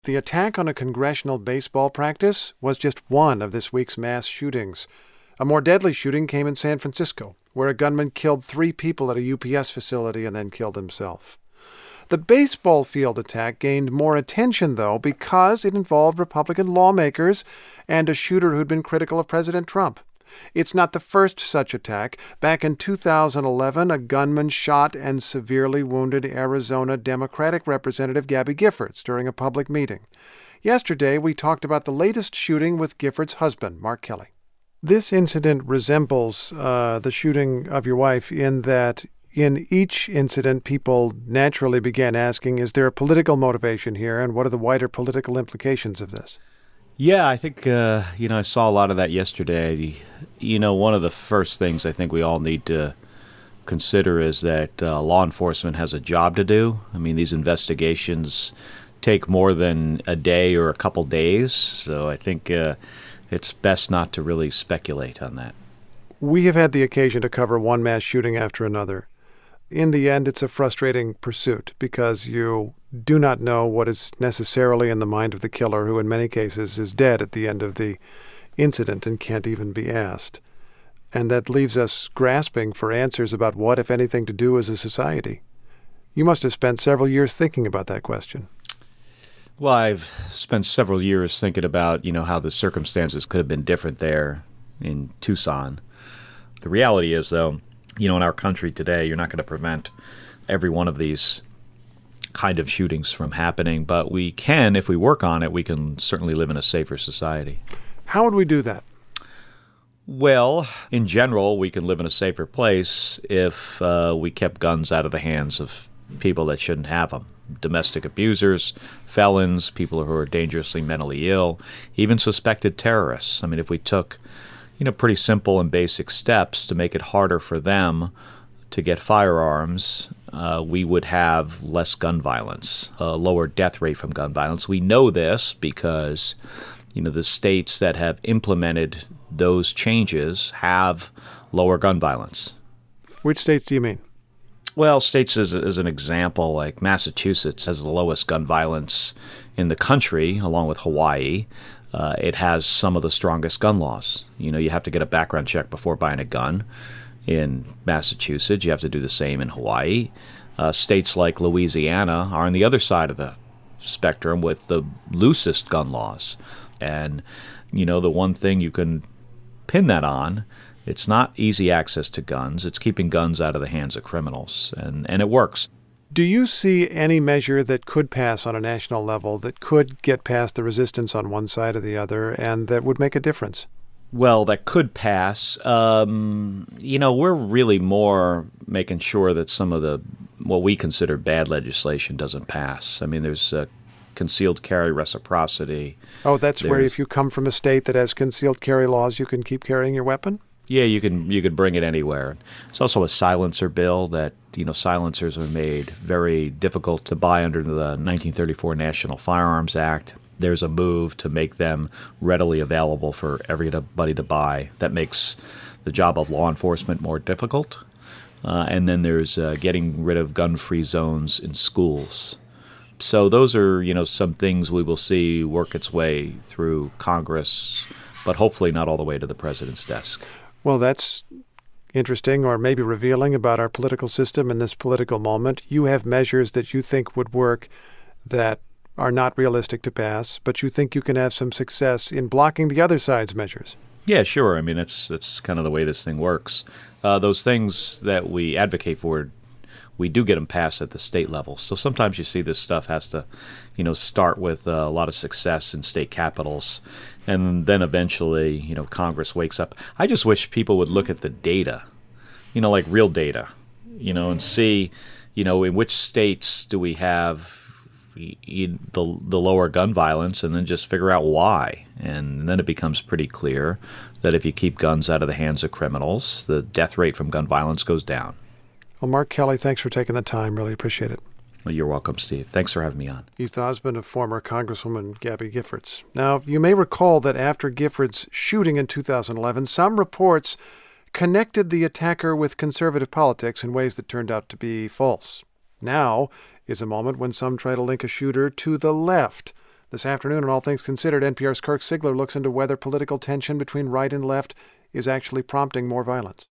The attack on a congressional baseball practice was just one of this week's mass shootings. A more deadly shooting came in San Francisco, where a gunman killed 3 people at a UPS facility and then killed himself. The baseball field attack gained more attention, though, because it involved Republican lawmakers and a shooter who'd been critical of President Trump. It's not the first such attack. Back in 2011, a gunman shot and severely wounded Arizona Democratic Representative Gabby Giffords during a public meeting. Yesterday, we talked about the latest shooting with Giffords' husband, Mark Kelly. This incident resembles the shooting of your wife in that in each incident, people naturally began asking, is there a political motivation here, and what are the wider political implications of this? Yeah, I think, I saw a lot of that yesterday. One of the first things I think we all need to consider is that law enforcement has a job to do. I mean, these investigations take more than a day or a couple days, so I think it's best not to really speculate on that. We have had the occasion to cover one mass shooting after another. In the end, it's a frustrating pursuit because you do not know what is necessarily in the mind of the killer, who in many cases is dead at the end of the incident and can't even be asked. And that leaves us grasping for answers about what, if anything, to do as a society. You must have spent several years thinking about that question. Well, I've spent several years thinking about, how the circumstances could have been different there in Tucson. The reality is, though, in our country today, you're not going to prevent every one of these kind of shootings from happening, but we can, if we work on it, we can certainly live in a safer society. How would we do that? Well, in general, we can live in a safer place if we kept guns out of the hands of people that shouldn't have them. Domestic abusers, felons, people who are dangerously mentally ill, even suspected terrorists. I mean, if we took, pretty simple and basic steps to make it harder for them to get firearms, we would have less gun violence, a lower death rate from gun violence. We know this because, the states that have implemented those changes have lower gun violence. Which states do you mean? Well, states as an example, like Massachusetts has the lowest gun violence in the country, along with Hawaii. It has some of the strongest gun laws. You have to get a background check before buying a gun. In Massachusetts, you have to do the same in Hawaii. States like Louisiana are on the other side of the spectrum with the loosest gun laws. And, the one thing you can pin that on, it's not easy access to guns. It's keeping guns out of the hands of criminals, and it works. Do you see any measure that could pass on a national level that could get past the resistance on one side or the other and that would make a difference? Well, that could pass. We're really more making sure that some of what we consider bad legislation doesn't pass. I mean, there's concealed carry reciprocity. Oh, that's where if you come from a state that has concealed carry laws, you can keep carrying your weapon? Yeah, you could bring it anywhere. It's also a silencer bill that, silencers are made very difficult to buy under the 1934 National Firearms Act. There's a move to make them readily available for everybody to buy. That makes the job of law enforcement more difficult. And then there's getting rid of gun-free zones in schools. So those are, some things we will see work its way through Congress, but hopefully not all the way to the president's desk. Well, that's interesting, or maybe revealing about our political system in this political moment. You have measures that you think would work that are not realistic to pass, but you think you can have some success in blocking the other side's measures. Yeah, sure. I mean, that's kind of the way this thing works. Those things that we advocate for, we do get them passed at the state level. So sometimes you see this stuff has to, start with a lot of success in state capitals, and then eventually, Congress wakes up. I just wish people would look at the data, like real data, and see, in which states do we have the lower gun violence, and then just figure out why. And then it becomes pretty clear that if you keep guns out of the hands of criminals, the death rate from gun violence goes down. Well, Mark Kelly, thanks for taking the time. Really appreciate it. Well, you're welcome, Steve. Thanks for having me on. He's the husband of former Congresswoman Gabby Giffords. Now, you may recall that after Giffords' shooting in 2011, some reports connected the attacker with conservative politics in ways that turned out to be false. Now is a moment when some try to link a shooter to the left. This afternoon on All Things Considered, NPR's Kirk Sigler looks into whether political tension between right and left is actually prompting more violence.